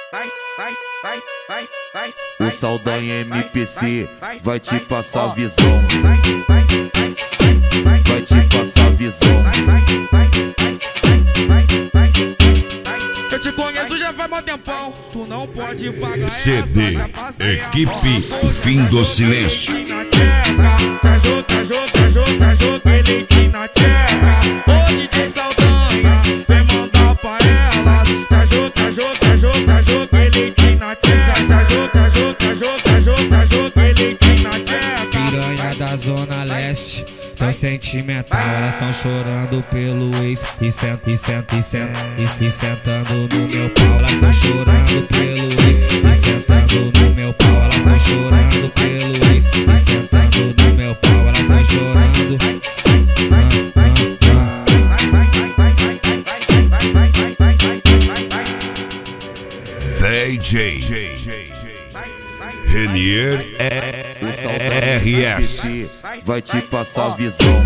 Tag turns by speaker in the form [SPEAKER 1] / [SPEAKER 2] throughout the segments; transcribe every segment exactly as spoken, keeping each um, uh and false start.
[SPEAKER 1] O Saldanha M P C vai te passar visão. Vai te passar visão.
[SPEAKER 2] Eu te conheço já faz mó tempão, tu não pode pagar
[SPEAKER 3] C D Equipe Fim do Silêncio.
[SPEAKER 2] Tá jogo, tá jogo, tá jogo, tá jogo, elite na tcheca. Ô D J Saldanha, vem mandar pra ela. Tá jogo, tá jogo, tá jogo, tá jogo, elite na tcheca. Tá jogo, tá jogo, tá jogo, tá jogo, tá jogo, elite na tcheca.
[SPEAKER 4] Piranha da Zona Leste, tão sentimental, elas tão chorando pelo ex. E senta, e senta, e senta, e se sentando no meu pau. Elas tão chorando pelo ex, e sentando no meu pau. Elas tão chorando pelo ex, e sentando no meu pau. Elas tão chorando. Ah, ah, ah.
[SPEAKER 3] D J Renier R S
[SPEAKER 1] vai te passar visão.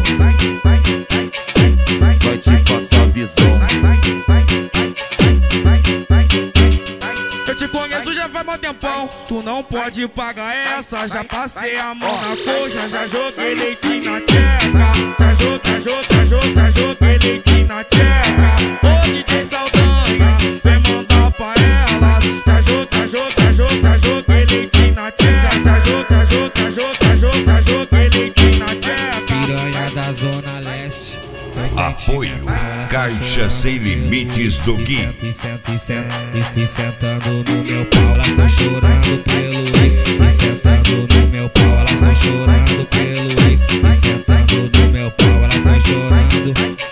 [SPEAKER 1] Vai te passar visão.
[SPEAKER 2] Eu te conheço já faz mó tempão, tu não pode pagar essa. Já passei a mão na coxa, já joguei leite na tcheca. Tá jogo, tá jogo, tá jogo, tá jogo, leite na tcheca. Ô D J Saldanha, vem mandar pra ela. Tá jogo, tá jogo, tá jogo, tá jogo, leite na tcheca. Tá jogo, tá jogo, tá jogo, tá jogo, tá jogo, leite na tcheca.
[SPEAKER 4] Piranha da Zona Leste,
[SPEAKER 3] Apoio Caixa Sem Limites do Gui.
[SPEAKER 4] e senta, e senta, e se sentando no meu pau. Elas tão chorando pelo ex, e sentando no meu pau. Elas tão chorando pelo ex, e sentando no meu pau. Elas tão chorando.